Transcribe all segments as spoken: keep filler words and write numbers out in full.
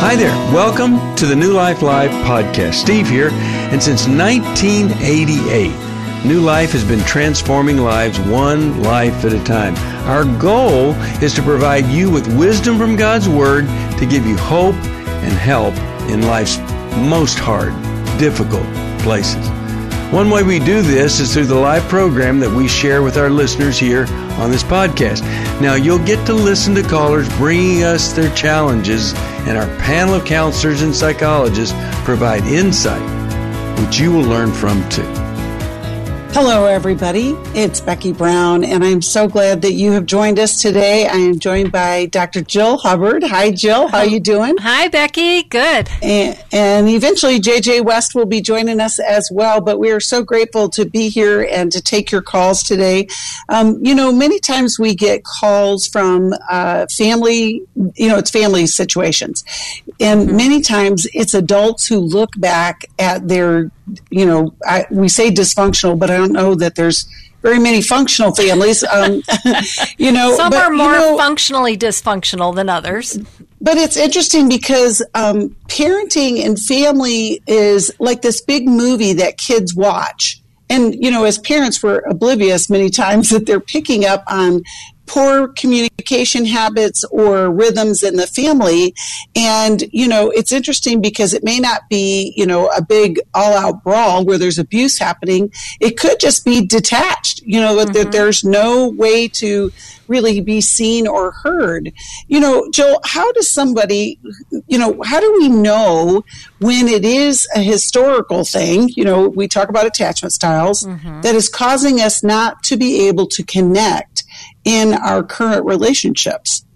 Hi there. Welcome to the New Life Live podcast. Steve here. And since nineteen eighty-eight, New Life has been transforming lives one life at a time. Our goal is to provide you with wisdom from God's Word to give you hope and help in life's most hard, difficult places. One way we do this is through the live program that we share with our listeners here on this podcast. Now, you'll get to listen to callers bringing us their challenges, and our panel of counselors and psychologists provide insight, which you will learn from too. Hello, everybody. It's Becky Brown, and I'm so glad that you have joined us today. I am joined by Doctor Jill Hubbard. Hi, Jill. How you doing? Hi, Becky. Good. And, and eventually, J J West will be joining us as well, but we are so grateful to be here and to take your calls today. Um, you know, many times we get calls from uh, family, you know, it's family situations. And mm-hmm. many times it's adults who look back at their, you know, I, we say dysfunctional, but I don't know that there's very many functional families. Um, you know, some but, are more you know, functionally dysfunctional than others. But it's interesting because um, parenting and family is like this big movie that kids watch. And, you know, as parents, we're oblivious many times that they're picking up on poor communication habits or rhythms in the family. And, you know, it's interesting because it may not be, you know, a big all-out brawl where there's abuse happening. It could just be detached, you know, mm-hmm. that there's no way to really be seen or heard. You know, Joel, how does somebody, you know, how do we know when it is a historical thing, you know, we talk about attachment styles, mm-hmm. that is causing us not to be able to connect in our current relationships?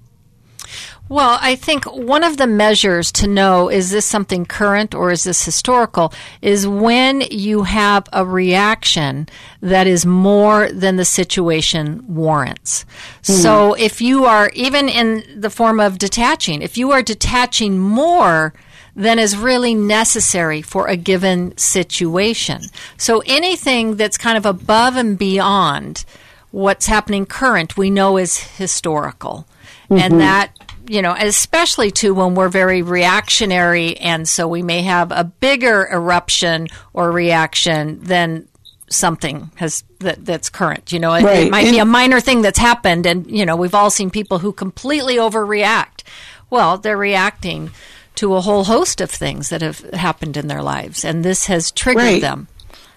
Well, I think one of the measures to know, is this something current or is this historical, is when you have a reaction that is more than the situation warrants. Mm-hmm. So if you are, even in the form of detaching, if you are detaching more than is really necessary for a given situation. So anything that's kind of above and beyond what's happening current, we know is historical. Mm-hmm. And that, you know, especially too when we're very reactionary, and so we may have a bigger eruption or reaction than something has that, that's current. You know, it, right. it might and be a minor thing that's happened, and, you know, we've all seen people who completely overreact. Well, they're reacting to a whole host of things that have happened in their lives, and this has triggered right. them.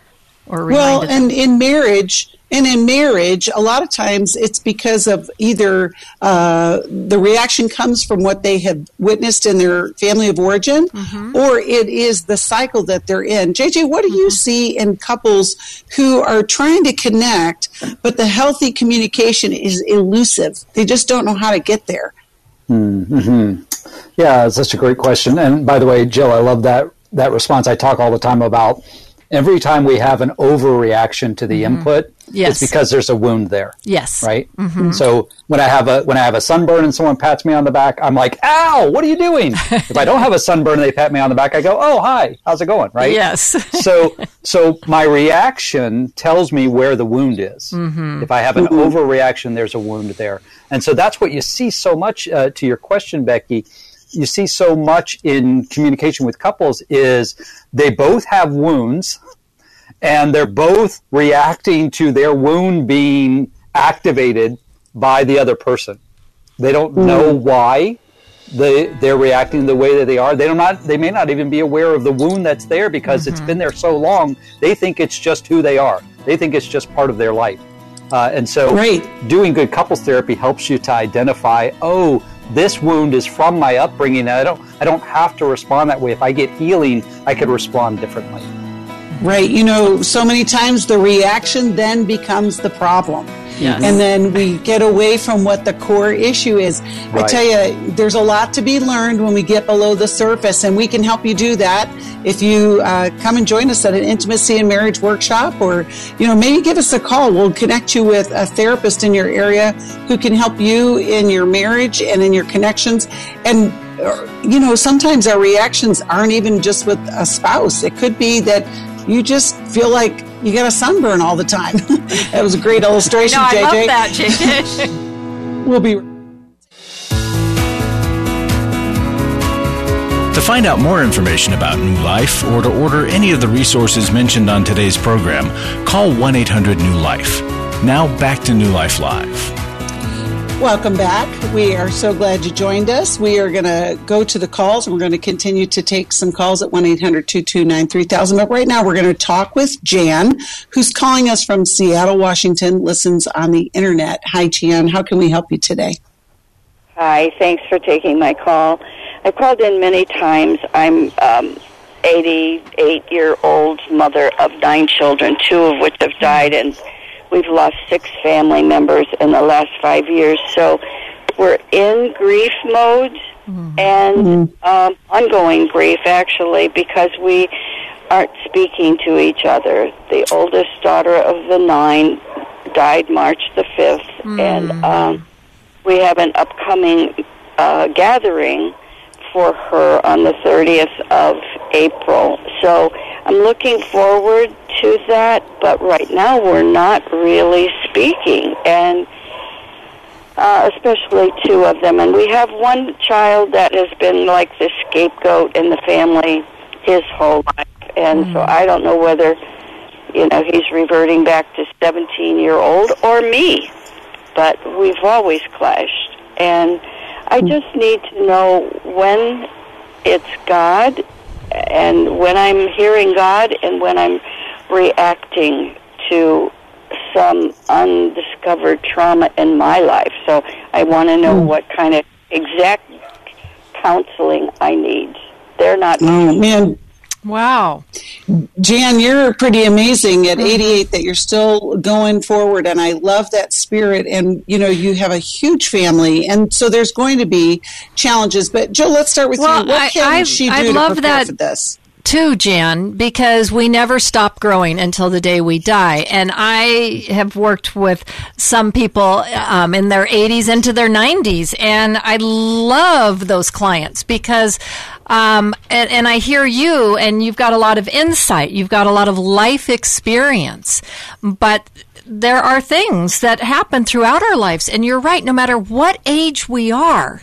Or well, them. and in marriage, and in marriage, a lot of times it's because of either uh, the reaction comes from what they have witnessed in their family of origin, mm-hmm. or it is the cycle that they're in. J J, what do you mm-hmm. see in couples who are trying to connect, but the healthy communication is elusive? They just don't know how to get there. Mm-hmm. Yeah, it's such a great question. And by the way, Jill, I love that that response. I talk all the time about every time we have an overreaction to the mm-hmm. input, yes. it's because there's a wound there. Yes. Right? Mm-hmm. So when I have a when I have a sunburn and someone pats me on the back, I'm like, ow, what are you doing? If I don't have a sunburn and they pat me on the back, I go, oh, hi, how's it going? Right? Yes. so so my reaction tells me where the wound is. Mm-hmm. If I have an mm-hmm. overreaction, there's a wound there. And so that's what you see so much, uh, to your question, Becky, you see so much in communication with couples is they both have wounds and they're both reacting to their wound being activated by the other person. They don't mm. know why they, they're reacting the way that they are. They don't not, they may not even be aware of the wound that's there because mm-hmm. it's been there so long. They think it's just who they are. They think it's just part of their life. Uh, and so right. doing good couples therapy helps you to identify, oh, this wound is from my upbringing. I don't I don't have to respond that way. If I get healing, I could respond differently. Right. You know, so many times the reaction then becomes the problem. Yes. And then we get away from what the core issue is. Right. I tell you, there's a lot to be learned when we get below the surface, and we can help you do that if you uh, come and join us at an intimacy and marriage workshop, or, you know, maybe give us a call. We'll connect you with a therapist in your area who can help you in your marriage and in your connections. And, you know, sometimes our reactions aren't even just with a spouse. It could be that you just feel like you got a sunburn all the time. That was a great illustration, I know, J J. I love that, J J. We'll be find out more information about New Life or to order any of the resources mentioned on today's program, call one eight hundred new life. Now back to New Life Live. Welcome back. We are so glad you joined us. We are going to go to the calls, and we're going to continue to take some calls at one eight hundred two two nine three thousand. But right now we're going to talk with Jan, who's calling us from Seattle, Washington, listens on the internet. Hi, Jan. How can we help you today? Hi. Thanks for taking my call. I called in many times. I'm um, eighty-eight-year-old mother of nine children, two of which have died, and we've lost six family members in the last five years. So we're in grief mode mm-hmm. and mm-hmm. Um, ongoing grief, actually, because we aren't speaking to each other. The oldest daughter of the nine died March the fifth, mm-hmm. and um, we have an upcoming uh, gathering for her on the thirtieth of April. So I'm looking forward to that, but right now we're not really speaking, and uh, especially two of them. And we have one child that has been like the scapegoat in the family his whole life, and mm-hmm. so I don't know whether, you know, he's reverting back to seventeen-year-old or me, but we've always clashed, and I just need to know when it's God and when I'm hearing God and when I'm reacting to some undiscovered trauma in my life. So I want to know mm. what kind of exact counseling I need. They're not... Oh, man. Wow. Jan, you're pretty amazing at eighty-eight that you're still going forward, and I love that spirit. And, you know, you have a huge family, and so there's going to be challenges. But, Jill, let's start with well, you. What I, can I, she do I to love prepare that for this? Too, Jan, because we never stop growing until the day we die. And I have worked with some people um, in their eighties into their nineties, and I love those clients because um, and, and I hear you, and you've got a lot of insight. You've got a lot of life experience. But there are things that happen throughout our lives, and you're right, no matter what age we are,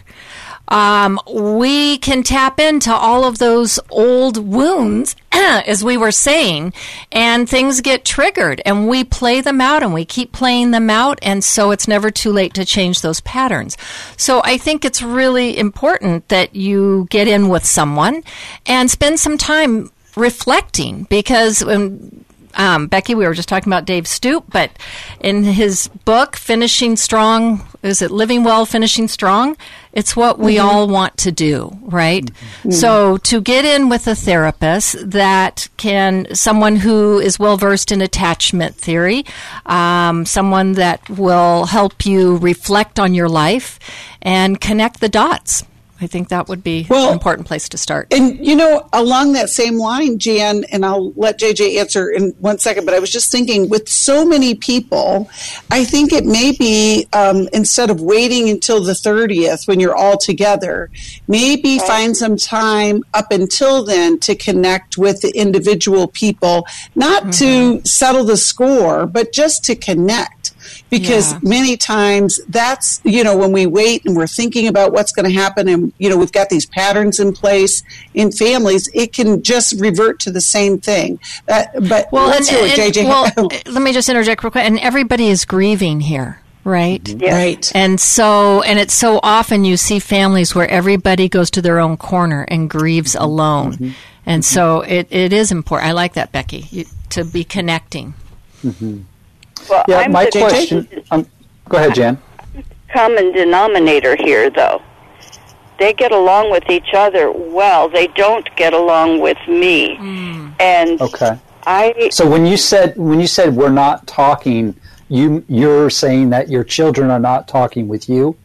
Um, we can tap into all of those old wounds, as we were saying, and things get triggered, and we play them out, and we keep playing them out, and so it's never too late to change those patterns. So I think it's really important that you get in with someone and spend some time reflecting, because when Um, Becky, we were just talking about Dave Stoop, but in his book, Finishing Strong, is it Living Well, Finishing Strong? It's what we mm-hmm. all want to do, right? Mm-hmm. So to get in with a therapist that can, someone who is well-versed in attachment theory, um, someone that will help you reflect on your life and connect the dots. I think that would be well, an important place to start. And, you know, along that same line, Jan, and I'll let J J answer in one second, but I was just thinking, with so many people, I think it may be, um, instead of waiting until the thirtieth when you're all together, maybe okay. find some time up until then to connect with the individual people, not mm-hmm. to settle the score, but just to connect. Because yeah. many times that's, you know, when we wait and we're thinking about what's going to happen and, you know, we've got these patterns in place in families, it can just revert to the same thing. Uh, but well, let's and, hear it, J J. Well, let me just interject real quick. And everybody is grieving here, right? Yes. Right. And so, and it's so often you see families where everybody goes to their own corner and grieves alone. Mm-hmm. And mm-hmm. so it, it is important. I like that, Becky, you, to be connecting. Mm-hmm. Well, yeah, I'm my question. Um, go ahead, Jan. Common denominator here, though. They get along with each other well. They don't get along with me. Mm. And okay. I. So when you said when you said we're not talking, you you're saying that your children are not talking with you?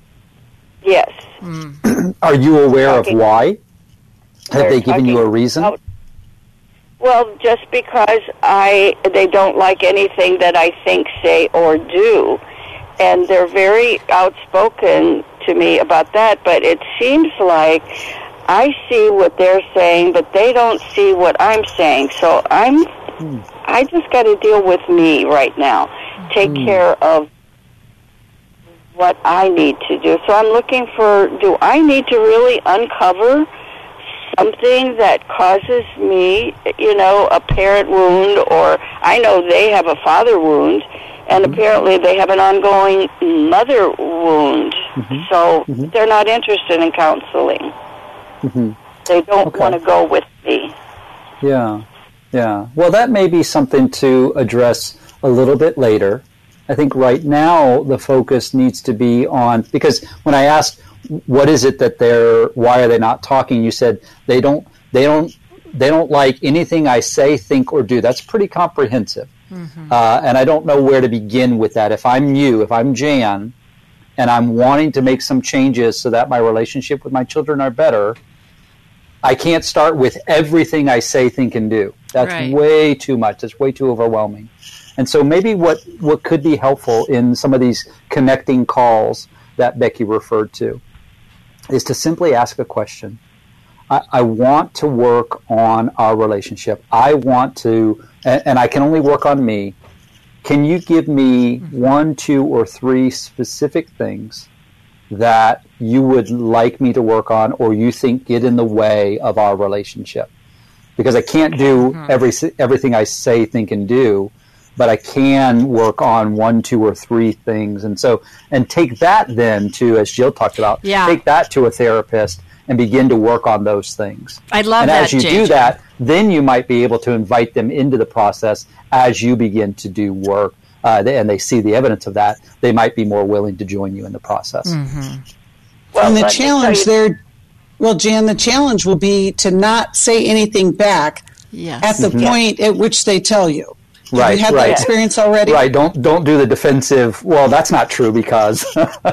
Yes. Mm. Are you aware talking. of why? Have They're they given you a reason? About, Well, just because I they don't like anything that I think, say, or do. And they're very outspoken to me about that, but it seems like I see what they're saying, but they don't see what I'm saying. So I'm, mm. I just got to deal with me right now. Take mm. care of what I need to do. So I'm looking for, do I need to really uncover something that causes me, you know, a parent wound, or I know they have a father wound, and mm-hmm. apparently they have an ongoing mother wound. Mm-hmm. So mm-hmm. they're not interested in counseling. Mm-hmm. They don't okay. want to go with me. Yeah, yeah. Well, that may be something to address a little bit later. I think right now the focus needs to be on, because when I asked what is it that they're, why are they not talking, you said they don't, they don't, they don't like anything I say, think, or do. That's pretty comprehensive. Mm-hmm. Uh, and I don't know where to begin with that. If I'm you, if I'm Jan, and I'm wanting to make some changes so that my relationship with my children are better, I can't start with everything I say, think, and do. That's right. way too much. That's way too overwhelming. And so maybe what, what could be helpful in some of these connecting calls that Becky referred to is to simply ask a question. I, I want to work on our relationship. I want to, and, and I can only work on me. Can you give me one, two, or three specific things that you would like me to work on, or you think get in the way of our relationship? Because I can't do every everything I say, think, and do, but I can work on one, two, or three things. And so, and take that then to, as Jill talked about, yeah. take that to a therapist and begin to work on those things. I love and that, And as you J J. do that, then you might be able to invite them into the process as you begin to do work. Uh, they, and they see the evidence of that, they might be more willing to join you in the process. Mm-hmm. Well, and the challenge there, well, Jan, the challenge will be to not say anything back yes. at the mm-hmm. point at which they tell you. Right, Have you had right. that experience already? Right. Don't don't do the defensive. Well, that's not true because.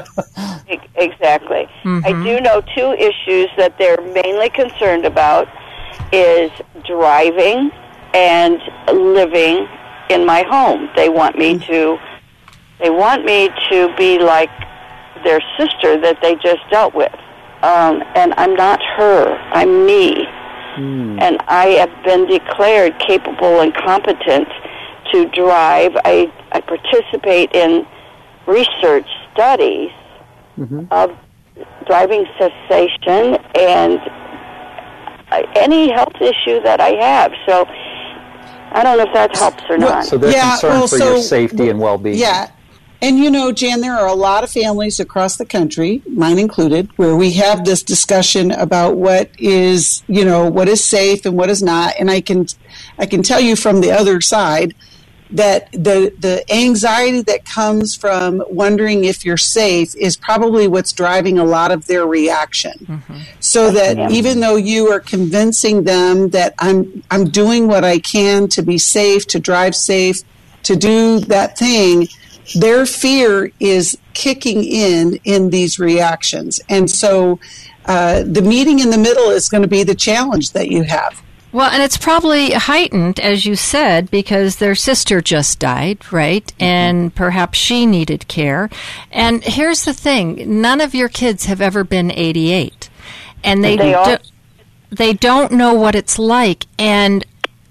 Exactly. Mm-hmm. I do know two issues that they're mainly concerned about is driving and living in my home. They want me to. They want me to be like their sister that they just dealt with, um, and I'm not her. I'm me, mm. and I have been declared capable and competent to drive. I, I participate in research studies mm-hmm. of driving cessation and any health issue that I have. So I don't know if that helps or well, not. So they're yeah, concerned well, for so, your safety and well-being. Yeah. And, you know, Jan, there are a lot of families across the country, mine included, where we have this discussion about what is, you know, what is safe and what is not. And I can, I can tell you from the other side that the the anxiety that comes from wondering if you're safe is probably what's driving a lot of their reaction. Mm-hmm. So that yeah. even though you are convincing them that I'm I'm doing what I can to be safe, to drive safe, to do that thing, their fear is kicking in in these reactions. And so uh, the meeting in the middle is going to be the challenge that you have. Well, and it's probably heightened, as you said, because their sister just died, right? Mm-hmm. And perhaps she needed care. And here's the thing. None of your kids have ever been eighty-eight. And they, they, do, they don't know what it's like. And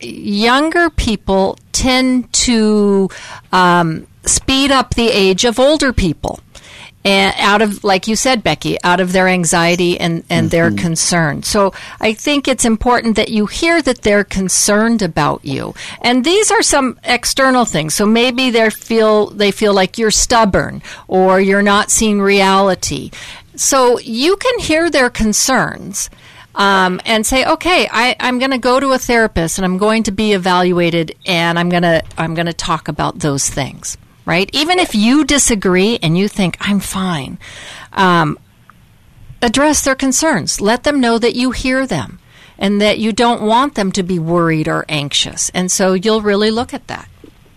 younger people tend to um, speed up the age of older people. And out of, like you said, Becky, out of their anxiety and, and mm-hmm. their concern. So I think it's important that you hear that they're concerned about you. And these are some external things. So maybe they feel they feel like you're stubborn or you're not seeing reality. So you can hear their concerns um, and say, okay, I, I'm going to go to a therapist and I'm going to be evaluated and I'm going to I'm going to talk about those things. Right? Even if you disagree and you think, I'm fine, um, address their concerns. Let them know that you hear them and that you don't want them to be worried or anxious. And so you'll really look at that.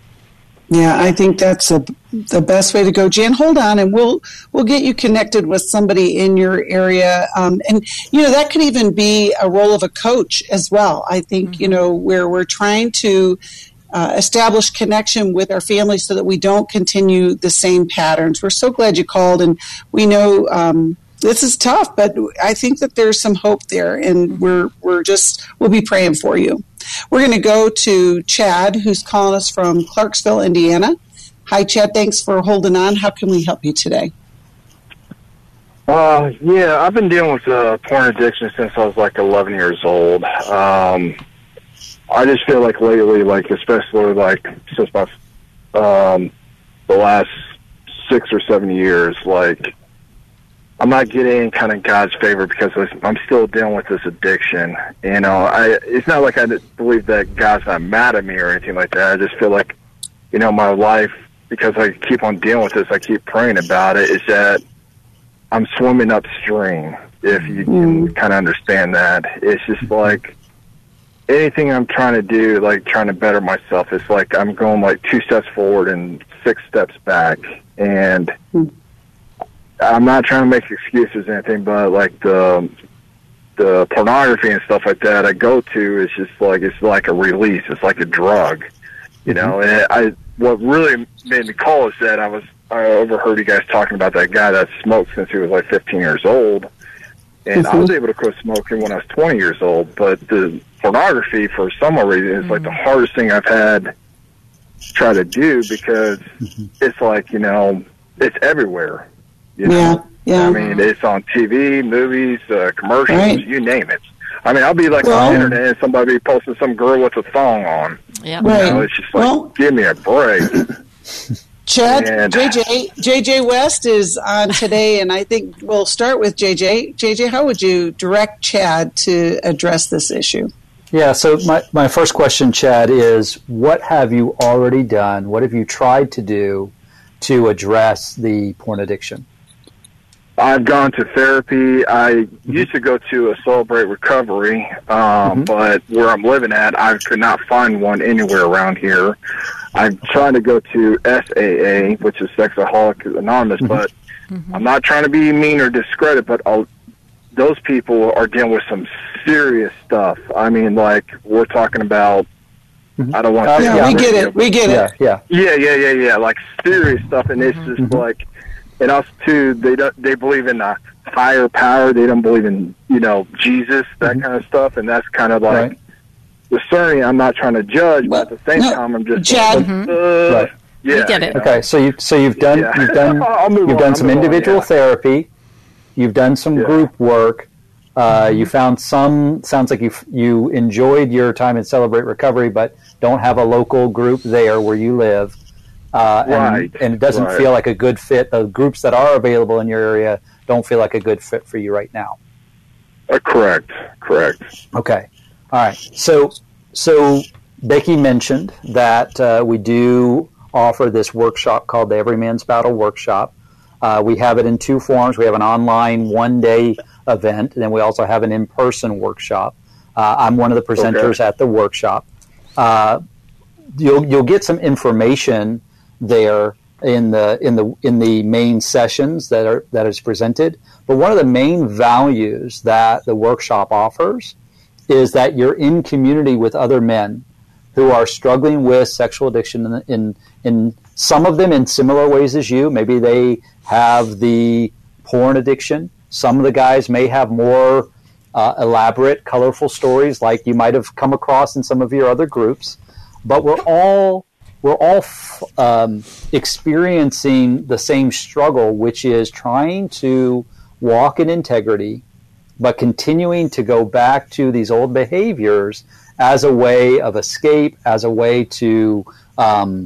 Yeah, I think that's a, the best way to go. Jan, hold on, and we'll we'll get you connected with somebody in your area. Um, and, you know, that could even be a role of a coach as well. I think, mm-hmm. you know, where we're trying to Uh, establish connection with our families so that we don't continue the same patterns. We're so glad you called, and we know um, this is tough, but I think that there's some hope there, and we're we're just we'll be praying for you. We're going to go to Chad, who's calling us from Clarksville, Indiana. Hi, Chad. Thanks for holding on. How can we help you today? Uh, yeah, I've been dealing with uh, porn addiction since I was like eleven years old. Um, I just feel like lately, like especially like since my um, the last six or seven years, like I'm not getting kind of God's favor because I'm still dealing with this addiction. You know, I it's not like I believe that God's not mad at me or anything like that. I just feel like, you know, my life, because I keep on dealing with this, I keep praying about it, is that I'm swimming upstream, if you can mm. kind of understand that. It's just like anything I'm trying to do, like trying to better myself, it's like I'm going like two steps forward and six steps back. And mm. I'm not trying to make excuses or anything, but like the the pornography and stuff like that I go to is just like, it's like a release. It's like a drug, you know. And I, what really made me call is that I was, I overheard you guys talking about that guy that smoked since he was like fifteen years old. And mm-hmm. I was able to quit smoking when I was twenty years old. But the pornography, for some reason, is mm-hmm. like the hardest thing I've had to try to do, because mm-hmm. it's like, you know, it's everywhere. You know? Yeah, yeah. I mean, it's on T V, movies, uh, commercials, right. you name it. I mean, I'll be like well, on the internet and somebody be posting some girl with a thong on. Yeah, right. You know, it's just like, well, give me a break. Chad, and, J J, J J West is on today, and I think we'll start with J J. J J, how would you direct Chad to address this issue? Yeah, so my, my first question, Chad, is what have you already done? What have you tried to do to address the porn addiction? I've gone to therapy. I used to go to a Celebrate Recovery, um, mm-hmm. but where I'm living at, I could not find one anywhere around here. I'm trying to go to S A A, which is Sexaholic Anonymous, mm-hmm. but mm-hmm. I'm not trying to be mean or discredit, but I'll, those people are dealing with some serious stuff. I mean, like, we're talking about, mm-hmm. I don't want to uh, say yeah, we get it, we get yeah, it. Yeah, yeah, yeah, yeah, yeah, like serious stuff, and it's just mm-hmm. like, and also, too, they don't, they believe in a higher power. They don't believe in, you know, Jesus, that mm-hmm. kind of stuff. And that's kind of like, right. discerning. I'm not trying to judge, well, but at the same no, time, I'm just Chad. Like, Mm-hmm. uh, right. Yeah, we get it. Okay, so you so you've done yeah. you've done you've done on, some individual on, yeah. therapy. You've done some yeah. group work. Uh, mm-hmm. You found some. Sounds like you you enjoyed your time in Celebrate Recovery, but don't have a local group there where you live. Uh, and, right. and it doesn't right. feel like a good fit. The groups that are available in your area don't feel like a good fit for you right now. Uh, correct. Correct. Okay. All right. So, so Becky mentioned that uh, we do offer this workshop called the Every Man's Battle Workshop. Uh, we have it in two forms. We have an online one-day event, and then we also have an in-person workshop. Uh, I'm one of the presenters okay. at the workshop. Uh, you'll you'll get some information there in the in the in the main sessions that are that is presented. But one of the main values that the workshop offers is that you're in community with other men who are struggling with sexual addiction in in, in some of them in similar ways as you. Maybe they have the porn addiction. Some of the guys may have more uh, elaborate, colorful stories like you might have come across in some of your other groups. But we're all We're all um, experiencing the same struggle, which is trying to walk in integrity, but continuing to go back to these old behaviors as a way of escape, as a way to um,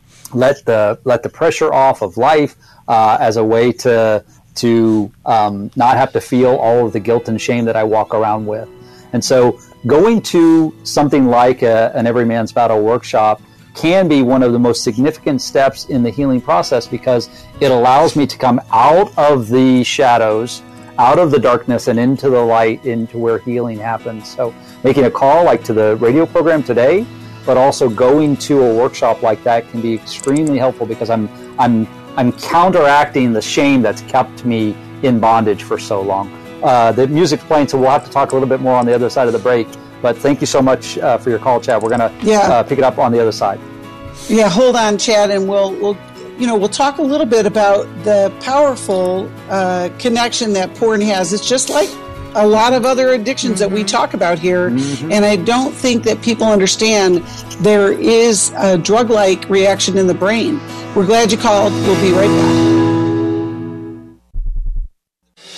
let the let the pressure off of life, uh, as a way to to um, not have to feel all of the guilt and shame that I walk around with. And so, going to something like a, an Every Man's Battle workshop can be one of the most significant steps in the healing process, because it allows me to come out of the shadows, out of the darkness, and into the light, into where healing happens. So making a call like to the radio program today, but also going to a workshop like that can be extremely helpful, because I'm I'm I'm counteracting the shame that's kept me in bondage for so long. Uh, the music's playing, so we'll have to talk a little bit more on the other side of the break. But thank you so much uh, for your call, Chad. We're going to yeah. uh, pick it up on the other side. Yeah, hold on, Chad, and we'll we'll you know we'll talk a little bit about the powerful uh, connection that porn has. It's just like a lot of other addictions mm-hmm. that we talk about here, mm-hmm. and I don't think that people understand there is a drug-like reaction in the brain. We're glad you called. We'll be right back.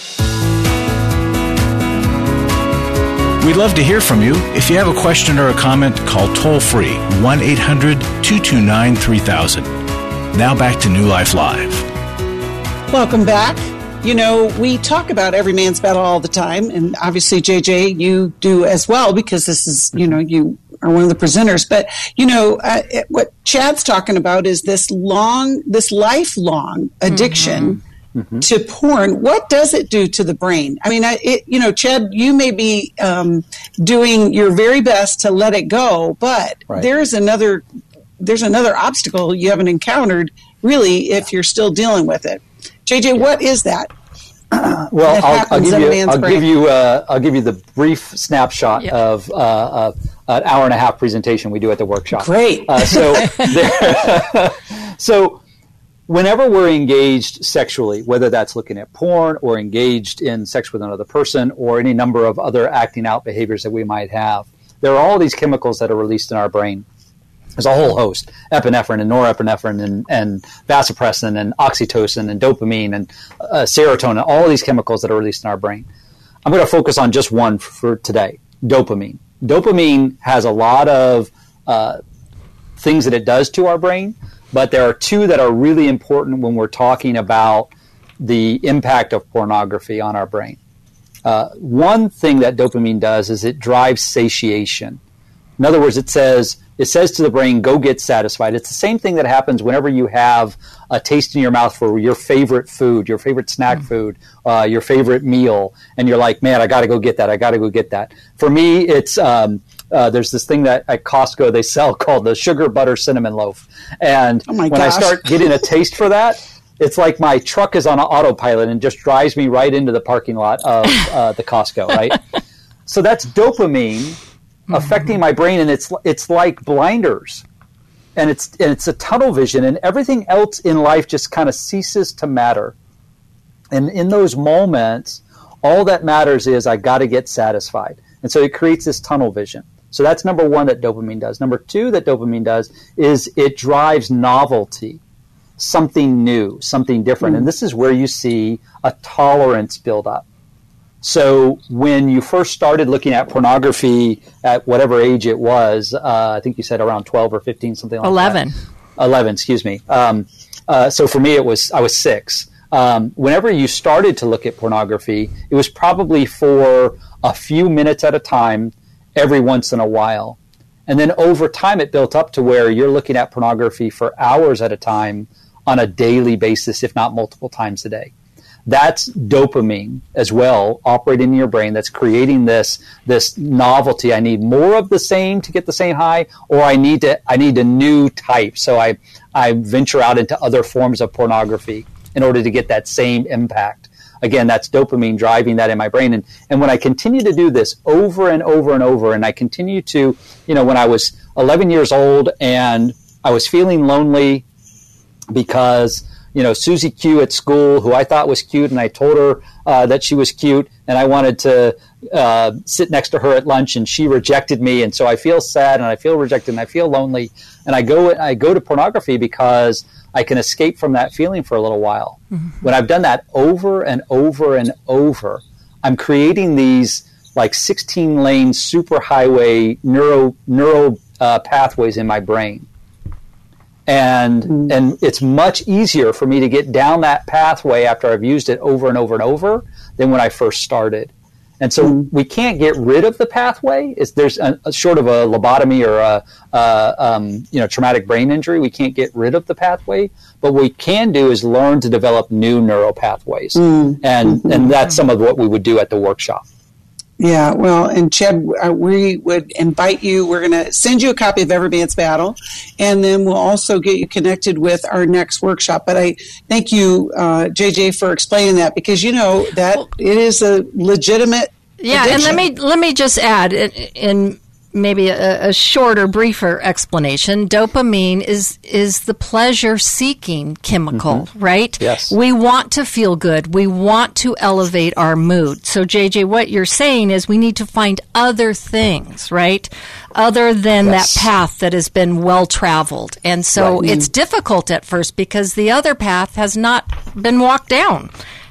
We'd love to hear from you. If you have a question or a comment, call toll-free one eight hundred two two nine three thousand. Now back to New Life Live. Welcome back. You know, we talk about every man's battle all the time, and obviously, J J, you do as well, because this is, you know, you are one of the presenters. But, you know, uh, it, what Chad's talking about is this long, this lifelong addiction mm-hmm. Mm-hmm. to porn. What does it do to the brain? I mean, I, it, you know, Chad, you may be um, doing your very best to let it go, but right. there's another, there's another obstacle you haven't encountered, really, if you're still dealing with it. J J, yeah. what is that? Well, that I'll, I'll give you, I'll brain? give you, uh, I'll give you the brief snapshot yep. of uh, uh, an hour and a half presentation we do at the workshop. Great. Uh, so, there, so. Whenever we're engaged sexually, whether that's looking at porn or engaged in sex with another person or any number of other acting out behaviors that we might have, there are all these chemicals that are released in our brain. There's a whole host: epinephrine and norepinephrine and, and vasopressin and oxytocin and dopamine and uh, serotonin, all these chemicals that are released in our brain. I'm going to focus on just one for today: dopamine. Dopamine has a lot of uh, things that it does to our brain. But there are two that are really important when we're talking about the impact of pornography on our brain. Uh, one thing that dopamine does is it drives satiation. In other words, it says it says to the brain, go get satisfied. It's the same thing that happens whenever you have a taste in your mouth for your favorite food, your favorite snack mm-hmm. food, uh, your favorite meal, and you're like, man, I got to go get that. I got to go get that. For me, it's... Um, Uh, there's this thing that at Costco they sell called the sugar butter cinnamon loaf. And oh my when gosh. I start getting a taste for that, it's like my truck is on an autopilot and just drives me right into the parking lot of uh, the Costco, right? So that's dopamine mm-hmm. affecting my brain, and it's it's like blinders. And it's, and it's a tunnel vision, and everything else in life just kind of ceases to matter. And in those moments, all that matters is I got to get satisfied. And so it creates this tunnel vision. So that's number one that dopamine does. Number two that dopamine does is it drives novelty, something new, something different. Mm. And this is where you see a tolerance build up. So when you first started looking at pornography at whatever age it was, uh, I think you said around twelve or fifteen, something like eleven. that. eleven, excuse me. Um, uh, so for me, it was I was six. Um, whenever you started to look at pornography, it was probably for a few minutes at a time, every once in a while. And then over time, it built up to where you're looking at pornography for hours at a time on a daily basis, if not multiple times a day. That's dopamine as well, operating in your brain, that's creating this this novelty. I need more of the same to get the same high, or I need to I need a new type. So I I venture out into other forms of pornography in order to get that same impact. Again, that's dopamine driving that in my brain. And, and when I continue to do this over and over and over, and I continue to, you know, when I was eleven years old and I was feeling lonely because, you know, Susie Q at school, who I thought was cute, and I told her uh, that she was cute, and I wanted to uh, sit next to her at lunch, and she rejected me. And so I feel sad, and I feel rejected, and I feel lonely. And I go, I go to pornography because I can escape from that feeling for a little while. Mm-hmm. When I've done that over and over and over, I'm creating these like sixteen lane superhighway neuro neuro uh, pathways in my brain. And mm-hmm. and it's much easier for me to get down that pathway after I've used it over and over and over than when I first started. And so mm-hmm. we can't get rid of the pathway. It's, there's a, a short of a lobotomy or a, a um, you know traumatic brain injury. We can't get rid of the pathway, but what we can do is learn to develop new neural pathways, mm-hmm. and mm-hmm. and that's some of what we would do at the workshop. Yeah, well, and Chad, uh, we would invite you. We're going to send you a copy of Every Man's Battle, and then we'll also get you connected with our next workshop. But I thank you, uh, J J, for explaining that, because you know that it is a legitimate yeah. addiction. And let me let me just add in, in maybe a, a shorter, briefer explanation. Dopamine is is the pleasure-seeking chemical, mm-hmm. right? Yes. We want to feel good. We want to elevate our mood. So, J J, what you're saying is we need to find other things, right? Other than yes. that path that has been well-traveled. And so right. it's difficult at first because the other path has not been walked down.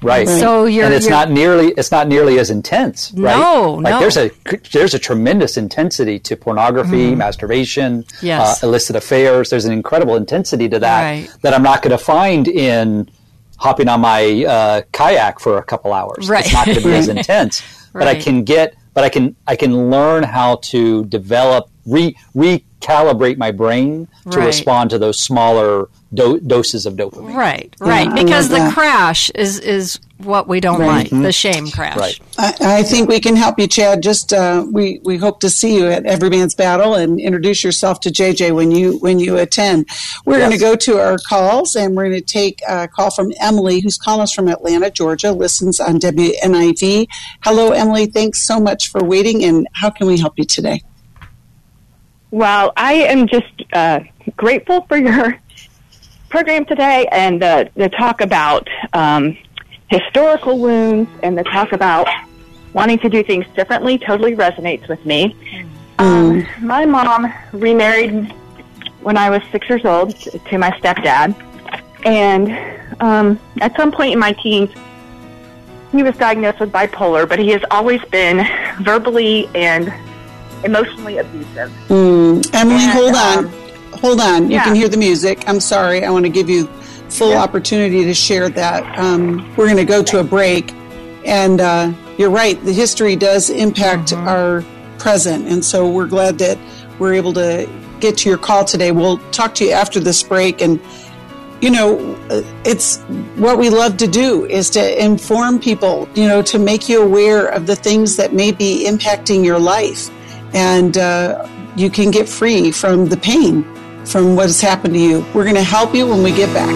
Right. So you're, and it's you're, not nearly it's not nearly as intense, right? No, like no. There's a there's a tremendous intensity to pornography, mm-hmm. masturbation, yes. uh, illicit affairs. There's an incredible intensity to that right. that I'm not going to find in hopping on my uh, kayak for a couple hours. Right. It's not going to be as intense, but right. I can get, but I can I can learn how to develop re recalibrate my brain to right. respond to those smaller do doses of dopamine. Right, right. Yeah, because the that. crash is, is what we don't right. like, mm-hmm. the shame crash. Right. I, I think we can help you, Chad. Just uh, we we hope to see you at Every Man's Battle, and introduce yourself to J J when you when you attend. We're yes. going to go to our calls, and we're going to take a call from Emily, who's calling us from Atlanta, Georgia, listens on W N I V. Hello, Emily. Thanks so much for waiting, and how can we help you today? Well, I am just uh, grateful for your program today, and uh, the talk about um, historical wounds and the talk about wanting to do things differently totally resonates with me. Um, my mom remarried when I was six years old to my stepdad, and um, at some point in my teens, he was diagnosed with bipolar, but he has always been verbally and emotionally abusive. Mm. Emily, and, hold on. Um, hold on. You yeah. can hear the music. I'm sorry. I want to give you full yeah. opportunity to share that. Um, we're going to go to a break. And uh, you're right. The history does impact mm-hmm. our present. And so we're glad that we're able to get to your call today. We'll talk to you after this break. And, you know, it's what we love to do is to inform people, you know, to make you aware of the things that may be impacting your life. And uh, you can get free from the pain from what has happened to you. We're going to help you when we get back.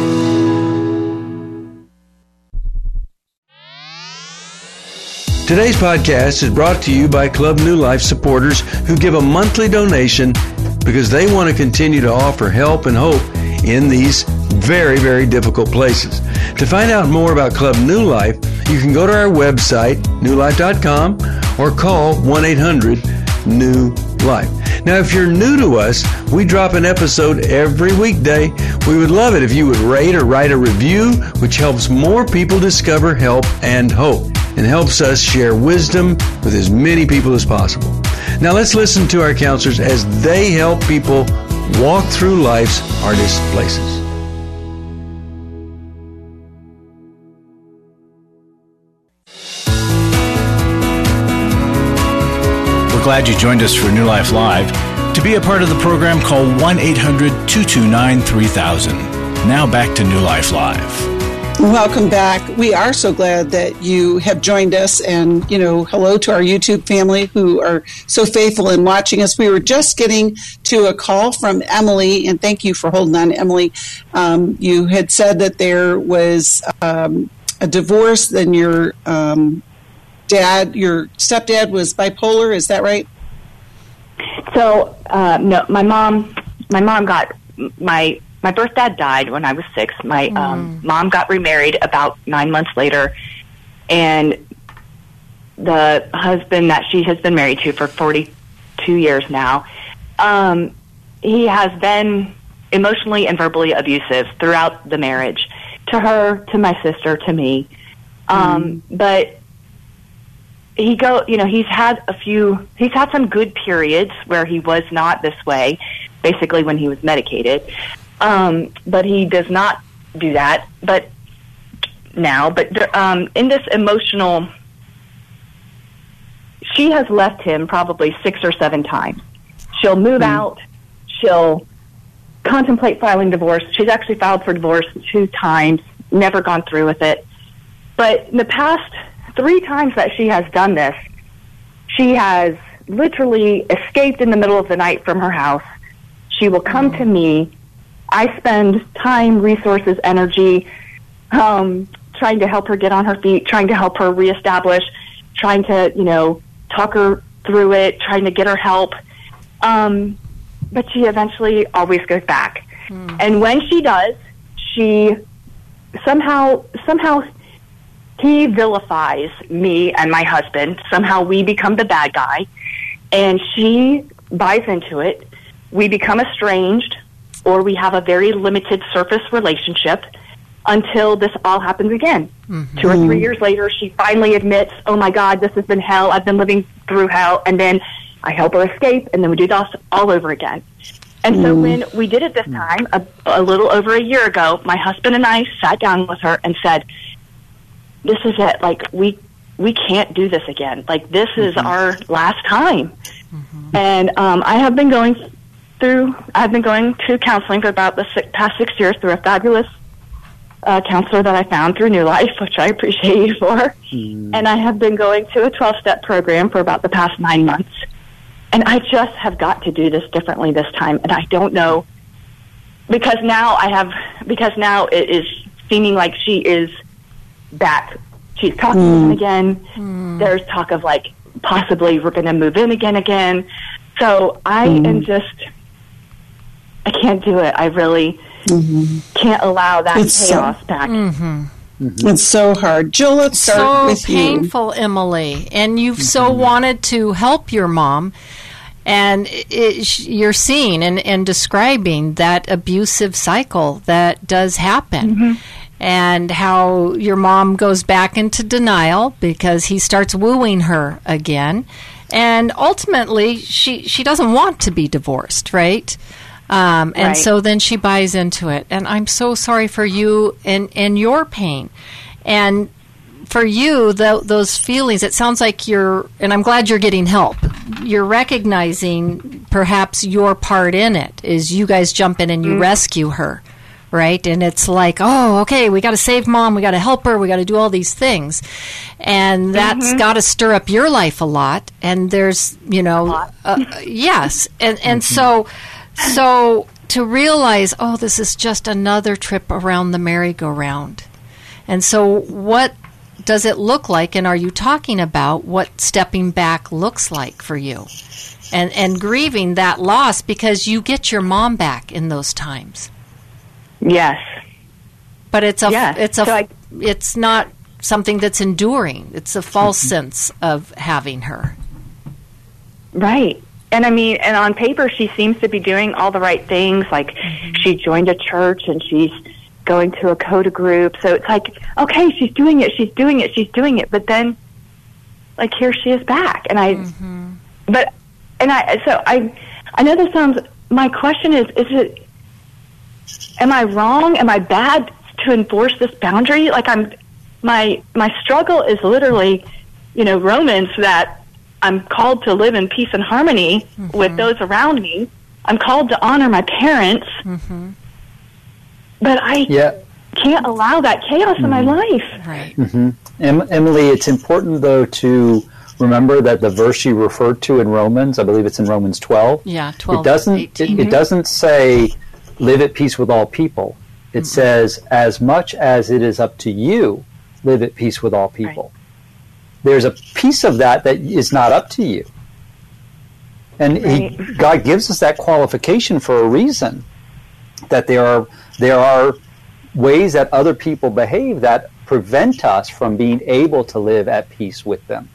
Today's podcast is brought to you by Club New Life supporters who give a monthly donation because they want to continue to offer help and hope in these very, very difficult places. To find out more about Club New Life, you can go to our website, new life dot com, or call one eight hundred new life. Now, if you're new to us, we drop an episode every weekday. We would love it if you would rate or write a review, which helps more people discover help and hope and helps us share wisdom with as many people as possible. Now, let's listen to our counselors as they help people walk through life's hardest places. Glad you joined us for New Life Live. To be a part of the program, call one eight hundred two two nine three thousand. Now back to New Life Live. Welcome back. We are so glad that you have joined us, and, you know, hello to our YouTube family who are so faithful in watching us. We were just getting to a call from Emily, and thank you for holding on, Emily. Um, you had said that there was um, a divorce, then your um, dad, your stepdad was bipolar, is that right? So, uh, no, my mom, my mom got, my, my birth dad died when I was six. My mm. um, mom got remarried about nine months later, and the husband that she has been married to for forty-two years now, um, he has been emotionally and verbally abusive throughout the marriage, to her, to my sister, to me. Um, mm. But he go, you know, he's had a few, he's had some good periods where he was not this way, basically when he was medicated. Um, but he does not do that, but now, but um, in this emotional, she has left him probably six or seven times. She'll move mm. out. She'll contemplate filing divorce. She's actually filed for divorce two times, never gone through with it. But in the past three times that she has done this, she has literally escaped in the middle of the night from her house. She will come to me. I spend time, resources, energy, um, trying to help her get on her feet, trying to help her reestablish, trying to, you know, talk her through it, trying to get her help. Um, but she eventually always goes back. Mm. And when she does, she somehow, somehow, he vilifies me and my husband. Somehow we become the bad guy, and she buys into it. We become estranged, or we have a very limited surface relationship. until this all happens again. Mm-hmm. Two or three years later, she finally admits, oh my God, this has been hell. I've been living through hell. And then I help her escape, and then we do this all over again. And mm. so when we did it this time, a, a little over a year ago, my husband and I sat down with her and said, this is it. Like, we we can't do this again. Like, this mm-hmm. is our last time. Mm-hmm. And um, I have been going through, I've been going to counseling for about the six, past six years through a fabulous uh, counselor that I found through New Life, which I appreciate you for. Mm. And I have been going to a twelve-step program for about the past nine months. And I just have got to do this differently this time. And I don't know, because now I have, because now it is seeming like she is back. She's talking mm. again. Mm. There's talk of, like, possibly we're going to move in again again. So I mm. am just, I can't do it. I really mm-hmm. can't allow that it's chaos so, back. Mm-hmm. Mm-hmm. It's so hard. Jill, let's start so with you. So painful, Emily. And you've mm-hmm. so wanted to help your mom. And it, it, you're seeing and, and describing that abusive cycle that does happen. Mm-hmm. And how your mom goes back into denial because he starts wooing her again. And ultimately, she, she doesn't want to be divorced, right? Um, and right. so then she buys into it. And I'm so sorry for you and, and your pain. And for you, the, those feelings, it sounds like you're, and I'm glad you're getting help. You're recognizing perhaps your part in it is you guys jump in and you mm. rescue her, right? And it's like, oh, okay, we got to save mom, we got to help her, we got to do all these things. And that's mm-hmm. got to stir up your life a lot. And there's, you know, uh, yes. And, and mm-hmm. so, so to realize, oh, this is just another trip around the merry-go-round. And so what does it look like, and are you talking about what stepping back looks like for you? And and grieving that loss because you get your mom back in those times. Yes. But it's a yes. it's a so I, it's not something that's enduring. It's a false sense of having her. Right. And I mean, and on paper she seems to be doing all the right things. Like mm-hmm. she joined a church and she's going to a CODA group. So it's like, okay, she's doing it, she's doing it, she's doing it. But then, like, here she is back. And I, mm-hmm. but, and I, so I, I know this sounds, my question is, is it, am I wrong? Am I bad to enforce this boundary? Like I'm, my, my struggle is literally, you know, Romans, that I'm called to live in peace and harmony mm-hmm. with those around me. I'm called to honor my parents. Mm-hmm. But I yeah. can't allow that chaos mm-hmm. in my life. Right. Mm-hmm. Em- Emily, it's important, though, to remember that the verse you referred to in Romans, I believe it's in Romans twelve. Yeah, twelve. It doesn't, eighteen. It, it doesn't say, live at peace with all people. It mm-hmm. says, as much as it is up to you, live at peace with all people. Right. There's a piece of that that is not up to you. And right. he, God gives us that qualification for a reason, that there are there are ways that other people behave that prevent us from being able to live at peace with them.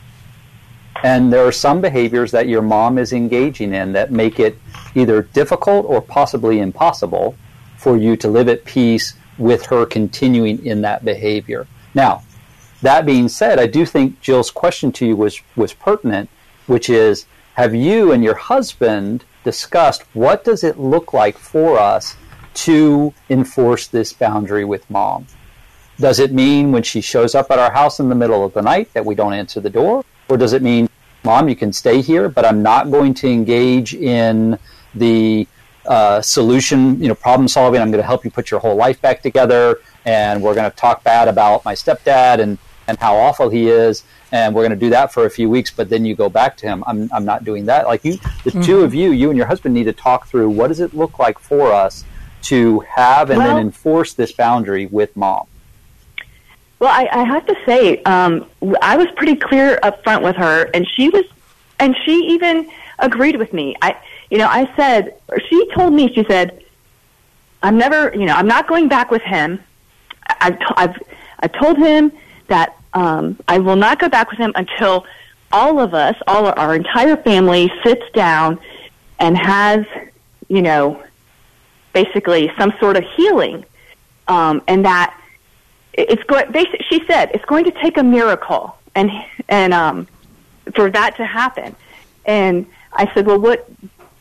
And there are some behaviors that your mom is engaging in that make it either difficult or possibly impossible for you to live at peace with her continuing in that behavior. Now, that being said, I do think Jill's question to you was, was pertinent, which is, have you and your husband discussed what does it look like for us to enforce this boundary with mom? Does it mean when she shows up at our house in the middle of the night that we don't answer the door? Or does it mean, Mom, you can stay here, but I'm not going to engage in the uh, solution, you know, problem solving. I'm going to help you put your whole life back together, and we're going to talk bad about my stepdad and, and how awful he is, and we're going to do that for a few weeks, but then you go back to him. I'm I'm not doing that. Like you, the mm-hmm. two of you, you and your husband need to talk through what does it look like for us to have and well, then enforce this boundary with mom. Well, I, I have to say, um, I was pretty clear up front with her, and she was, and she even agreed with me. I, you know, I said, or she told me, she said, I'm never, you know, I'm not going back with him. I've, I've, I've told him that um, I will not go back with him until all of us, all our, our entire family sits down and has, you know, basically some sort of healing. um, and that it's going. Basically, she said it's going to take a miracle, and and um, for that to happen. And I said, well, what?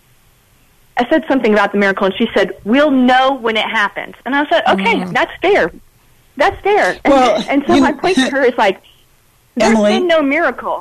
I said something about the miracle, and she said, we'll know when it happens. And I said, okay, mm. that's fair. That's fair. And, well, and so my point to her is like, there's Emily, been no miracle.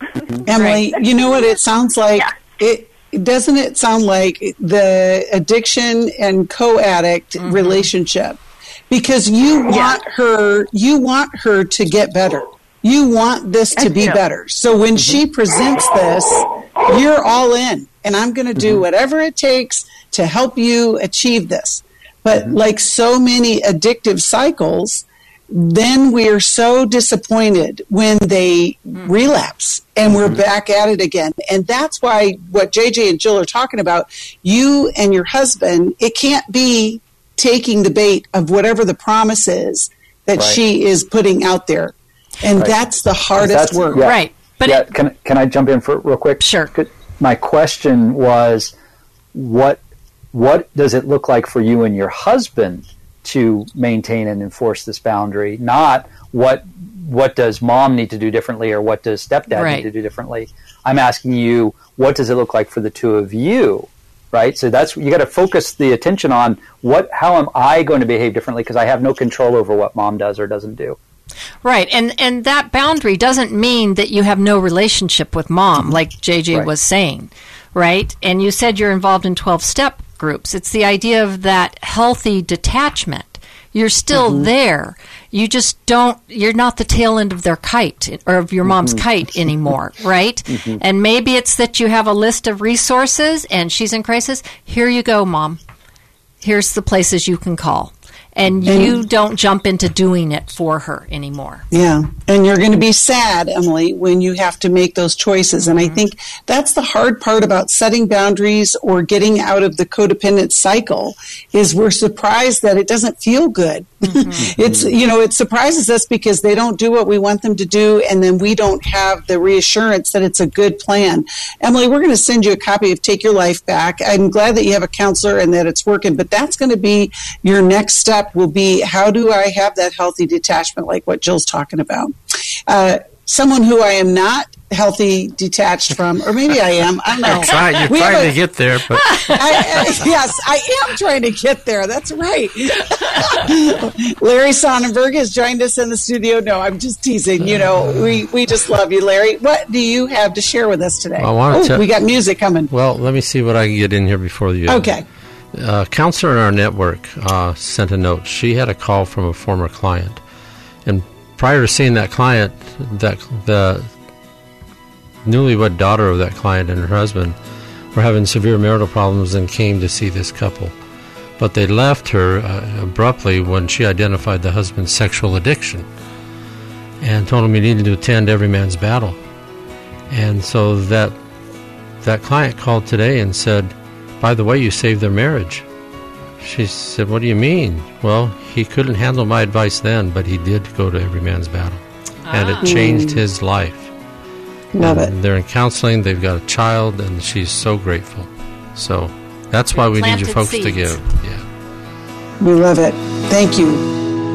Emily, right. You know what it sounds like? Yeah. It doesn't it sound like the addiction and co-addict mm-hmm. relationship? Because you want yeah. her, you want her to get better. You want this to be better. So when mm-hmm. she presents this, you're all in. And I'm going to do mm-hmm. whatever it takes to help you achieve this. But mm-hmm. like so many addictive cycles, then we're so disappointed when they mm-hmm. relapse and we're mm-hmm. back at it again. And that's why what J J and Jill are talking about, you and your husband, it can't be taking the bait of whatever the promise is that right. she is putting out there. And right. that's the hardest that's, work. Yeah, right. But yeah, it, can, can I jump in for real quick? Sure. My question was, what what does it look like for you and your husband to maintain and enforce this boundary? Not what what does mom need to do differently or what does stepdad right. need to do differently. I'm asking you, what does it look like for the two of you? Right? So that's, you got to focus the attention on what, how am I going to behave differently because I have no control over what mom does or doesn't do. Right, and and that boundary doesn't mean that you have no relationship with mom, like J J right. was saying, right? And you said you're involved in twelve-step groups. It's the idea of that healthy detachment. You're still mm-hmm. there. You just don't, you're not the tail end of their kite, or of your mom's mm-hmm. kite anymore, right? Mm-hmm. And maybe it's that you have a list of resources, and she's in crisis. Here you go, Mom. Here's the places you can call. And you and, don't jump into doing it for her anymore. Yeah. And you're going to be sad, Emily, when you have to make those choices. Mm-hmm. And I think that's the hard part about setting boundaries or getting out of the codependent cycle is we're surprised that it doesn't feel good. Mm-hmm. It's, you know, it surprises us because they don't do what we want them to do. And then we don't have the reassurance that it's a good plan. Emily, we're going to send you a copy of Take Your Life Back. I'm glad that you have a counselor and that it's working, but that's going to be your next step. Will be, how do I have that healthy detachment like what Jill's talking about? Uh, someone who I am not healthy detached from, or maybe I am, I don't know. You're, try, you're trying a, to get there. But I, I, yes, I am trying to get there. That's right. Larry Sonnenberg has joined us in the studio. No, I'm just teasing. You know, we, we just love you, Larry. What do you have to share with us today? Well, I oh, to, we got music coming. Well, let me see what I can get in here before you. Okay. A counselor in our network uh, sent a note. She had a call from a former client, and prior to seeing that client, that the newlywed daughter of that client and her husband were having severe marital problems and came to see this couple. But they left her uh, abruptly when she identified the husband's sexual addiction and told him he needed to attend Every Man's Battle. And so that that client called today and said, by the way, you saved their marriage. She said, what do you mean? Well, he couldn't handle my advice then, but he did go to Every Man's Battle. Ah. And it changed mm. his life. Love and it. They're in counseling. They've got a child, and she's so grateful. So that's why we need you folks seeds. to give. Yeah. We love it. Thank you.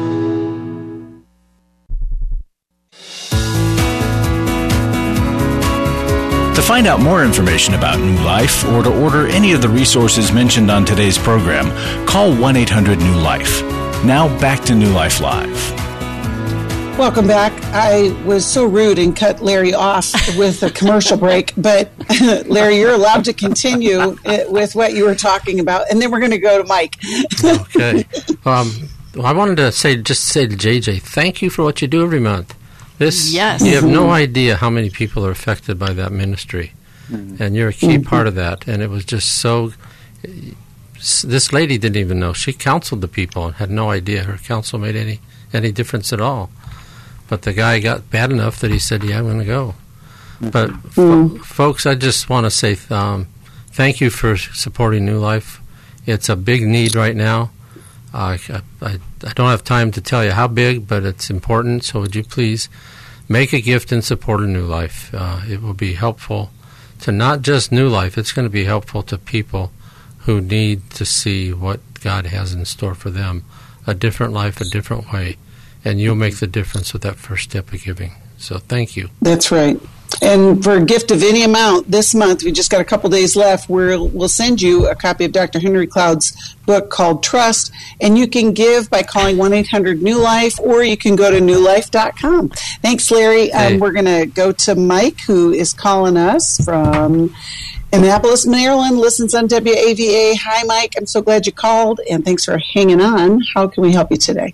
To find out more information about New Life or to order any of the resources mentioned on today's program, call one eight hundred new life. Now back to New Life Live. Welcome back. I was so rude and cut Larry off with a commercial break, but Larry, you're allowed to continue with what you were talking about, and then we're going to go to Mike. Okay. Um, well, I wanted to say, just say to J J, thank you for what you do every month. This, yes. You have no idea how many people are affected by that ministry, mm-hmm. and you're a key mm-hmm. part of that. And it was just so. This lady didn't even know. She counseled the people and had no idea her counsel made any any difference at all. But the guy got bad enough that he said, "Yeah, I'm going to go." Mm-hmm. But mm-hmm. fo- folks, I just want to say um, thank you for supporting New Life. It's a big need right now. Uh, I, I, I don't have time to tell you how big, but it's important. So would you please make a gift in support of New Life? Uh, it will be helpful to not just New Life. It's going to be helpful to people who need to see what God has in store for them a different life, a different way, and you'll make the difference with that first step of giving. So thank you. That's right. And for a gift of any amount this month, we just got a couple days left, we'll, we'll send you a copy of Doctor Henry Cloud's book called Trust, and you can give by calling one eight hundred new life, or you can go to new life dot com. Thanks, Larry. Hey. Um, we're going to go to Mike, who is calling us from Annapolis, Maryland, listens on W A V A. Hi, Mike. I'm so glad you called, and thanks for hanging on. How can we help you today?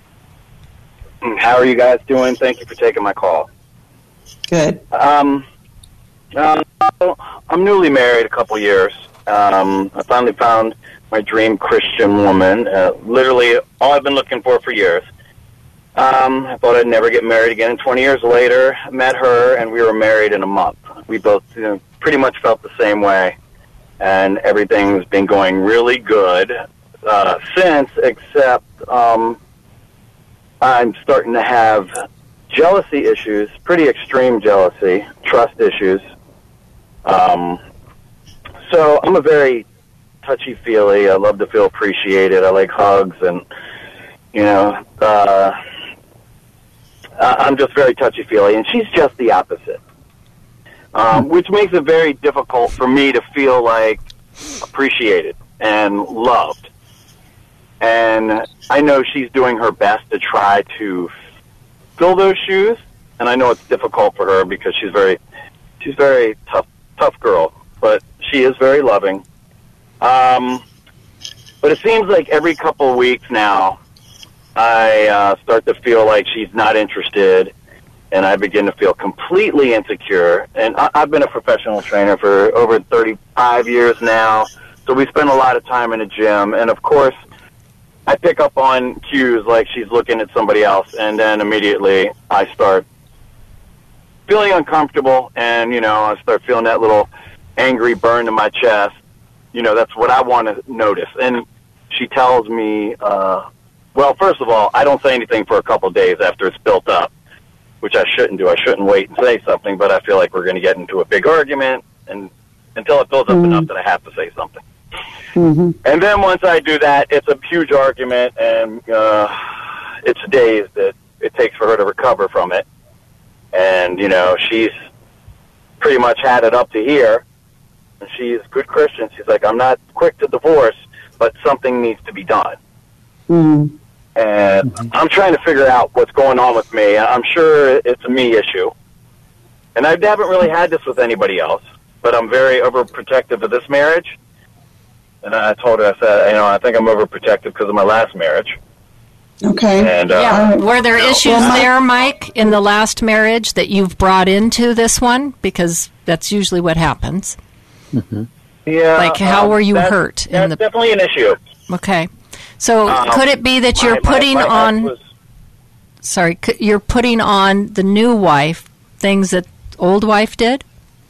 How are you guys doing? Thank you for taking my call. Good. Um, um, I'm newly married a couple years. Um, I finally found my dream Christian woman, uh, literally all I've been looking for for years. Um, I thought I'd never get married again. And twenty years later, I met her, and we were married in a month. We both you know, pretty much felt the same way, and everything's been going really good uh, since, except um, I'm starting to have jealousy issues, pretty extreme jealousy, trust issues. Um, so I'm a very touchy-feely. I love to feel appreciated. I like hugs, and, you know, uh, I'm just very touchy-feely, and she's just the opposite, um, which makes it very difficult for me to feel, like, appreciated and loved. And I know she's doing her best to try to fill those shoes, and I know it's difficult for her because she's very, she's very tough, tough girl, but she is very loving. Um, but it seems like every couple of weeks now, I uh, start to feel like she's not interested, and I begin to feel completely insecure. And I- I've been a professional trainer for over thirty-five years now, so we spend a lot of time in the gym, and of course, I pick up on cues like she's looking at somebody else, and then immediately I start feeling uncomfortable, and, you know, I start feeling that little angry burn in my chest. You know, that's what I want to notice. And she tells me, uh, well, first of all, I don't say anything for a couple of days after it's built up, which I shouldn't do. I shouldn't wait and say something, but I feel like we're going to get into a big argument, and until it builds up mm-hmm. enough that I have to say something. Mm-hmm. And then once I do that, it's a huge argument, and uh, it's days that it takes for her to recover from it. And, you know, she's pretty much had it up to here, and she's a good Christian. She's like, I'm not quick to divorce, but something needs to be done. Mm-hmm. And mm-hmm. I'm trying to figure out what's going on with me. I'm sure it's a me issue. And I haven't really had this with anybody else, but I'm very overprotective of this marriage. And I told her, I said, you know, I think I'm overprotective because of my last marriage. Okay. And, uh, yeah. Were there you know, issues well, there, Mike, in the last marriage that you've brought into this one? Because that's usually what happens. Mm-hmm. Yeah. Like, how um, were you that's, hurt? That's in the... definitely an issue. Okay. So um, could it be that you're my, putting my, my on... was, sorry, you're putting on the new wife things that old wife did?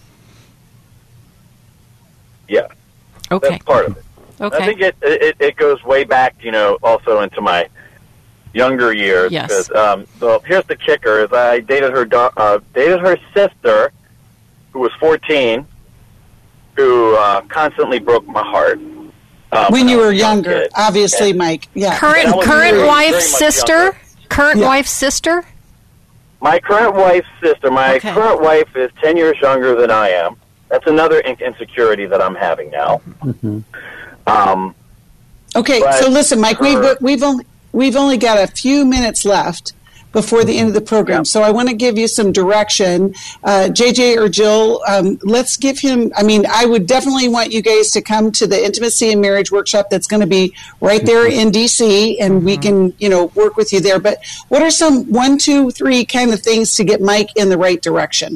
Yeah. Okay. That's part of it. Okay. I think it, it it goes way back, you know, also into my younger years. Yes. Because, um, so here's the kicker: is I dated her do- uh, dated her sister, who was fourteen, who uh, constantly broke my heart. Um, when you were younger, kid. obviously, and Mike. Yeah. Current current very, wife's very sister. Younger. Current yeah. wife's sister. My current wife's sister. My okay. current wife is ten years younger than I am. That's another in- insecurity that I'm having now. Mm-hmm. Um, okay, so listen, Mike, her, we've we've only we've only got a few minutes left before the end of the program, yeah. so I want to give you some direction. Uh, J J or Jill, um, let's give him. I mean, I would definitely want you guys to come to the Intimacy and Marriage Workshop that's going to be right there in D C, and mm-hmm. we can, you know, work with you there. But what are some one, two, three kind of things to get Mike in the right direction?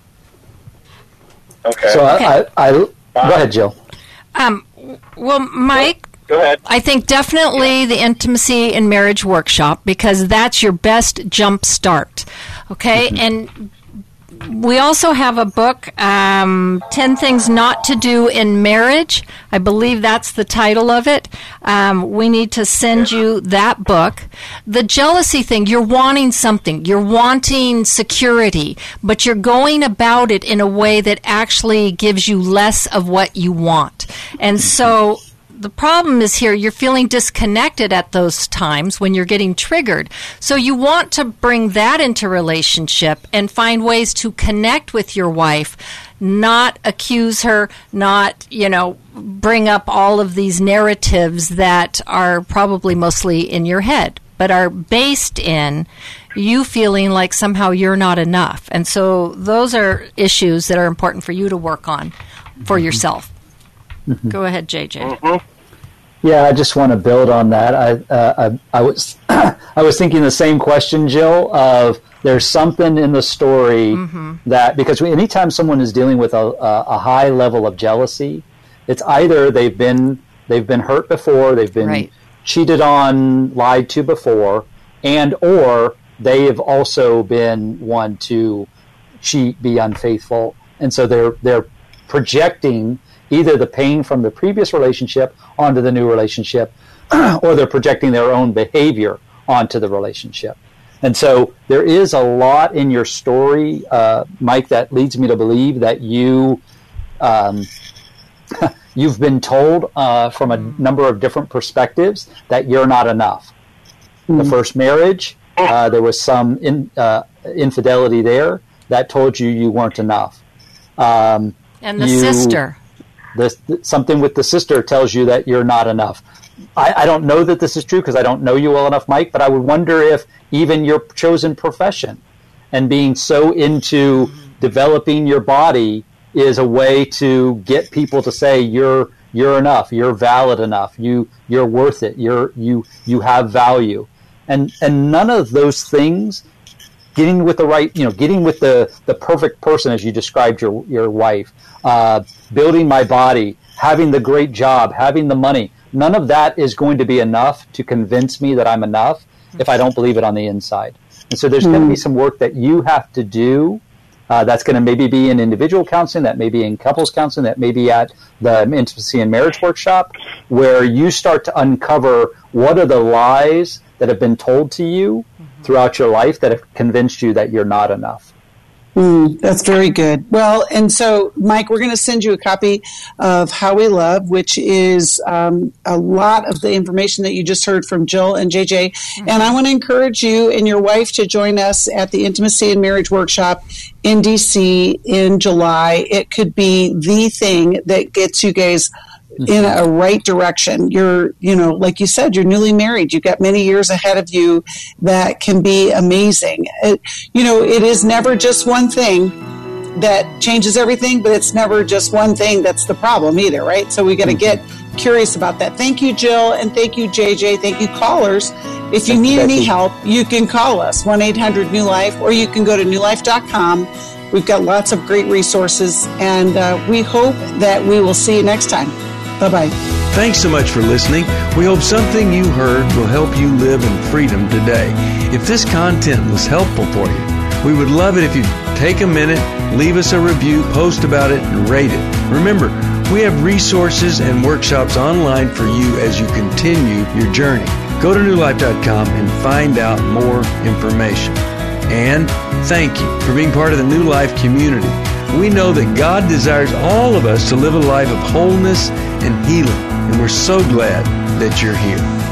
Okay. So okay. I, I, I go ahead, Jill. Um. Well, Mike, go ahead. I think definitely yeah. the Intimacy and Marriage Workshop, because that's your best jump start. Okay, mm-hmm. and we also have a book, um, ten Things Not to Do in Marriage. I believe that's the title of it. Um, we need to send you that book. The jealousy thing, you're wanting something. You're wanting security, but you're going about it in a way that actually gives you less of what you want. And so the problem is here, you're feeling disconnected at those times when you're getting triggered. So you want to bring that into relationship and find ways to connect with your wife, not accuse her, not, you know, bring up all of these narratives that are probably mostly in your head, but are based in you feeling like somehow you're not enough. And so those are issues that are important for you to work on for mm-hmm. yourself. Mm-hmm. Go ahead, J J. Mm-hmm. Yeah, I just want to build on that. I uh, I, I was I was thinking the same question, Jill, of there's something in the story mm-hmm. that, because we, anytime someone is dealing with a, a, a high level of jealousy, it's either they've been they've been hurt before, they've been right. cheated on, lied to before, and or they have also been one to cheat, be unfaithful, and so they're they're projecting either the pain from the previous relationship onto the new relationship, or they're projecting their own behavior onto the relationship. And so there is a lot in your story, uh, Mike, that leads me to believe that you, um, you've been told uh, from a number of different perspectives that you're not enough. Mm-hmm. The first marriage, uh, there was some in, uh, infidelity there that told you you weren't enough. Um, and the you, sister. The, something with the sister tells you that you're not enough. I, I don't know that this is true because I don't know you well enough, Mike, but I would wonder if even your chosen profession and being so into developing your body is a way to get people to say you're you're enough, you're valid enough, you you're worth it, you're you you have value. And and none of those things, getting with the right, you know, getting with the, the perfect person as you described your your wife, uh, building my body, having the great job, having the money, none of that is going to be enough to convince me that I'm enough if I don't believe it on the inside. And so there's mm. going to be some work that you have to do uh, that's going to maybe be in individual counseling, that may be in couples counseling, that may be at the Intimacy and Marriage Workshop, where you start to uncover what are the lies that have been told to you mm-hmm. throughout your life that have convinced you that you're not enough. Mm, that's very good. Well, and so, Mike, we're going to send you a copy of How We Love, which is um, a lot of the information that you just heard from Jill and J J. Mm-hmm. And I want to encourage you and your wife to join us at the Intimacy and Marriage Workshop in D C in July. It could be the thing that gets you guys in a right direction. You're, you know, like you said, you're newly married. You've got many years ahead of you that can be amazing. It, you know, it is never just one thing that changes everything, but it's never just one thing that's the problem either, right? So we got to get curious about that. Thank you, Jill, and thank you, J J. Thank you, callers. If you need any help, you can call us, one eight hundred new life, or you can go to new life dot com. We've got lots of great resources, and uh, we hope that we will see you next time. Bye-bye. Thanks so much for listening. We hope something you heard will help you live in freedom today. If this content was helpful for you, we would love it if you'd take a minute, leave us a review, post about it, and rate it. Remember, we have resources and workshops online for you as you continue your journey. Go to new life dot com and find out more information. And thank you for being part of the New Life community. We know that God desires all of us to live a life of wholeness and healing, and we're so glad that you're here.